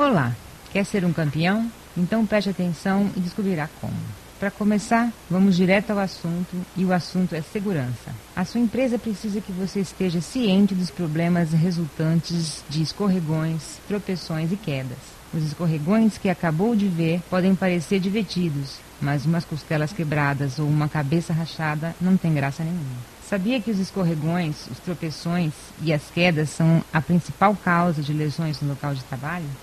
Olá, quer ser um campeão? Então preste atenção e descobrirá como. Para começar, vamos direto ao assunto, e o assunto é segurança. A sua empresa precisa que você esteja ciente dos problemas resultantes de escorregões, tropeções e quedas. Os escorregões que acabou de ver podem parecer divertidos, mas umas costelas quebradas ou uma cabeça rachada não tem graça nenhuma. Sabia que os escorregões, os tropeções e as quedas são a principal causa de lesões no local de trabalho?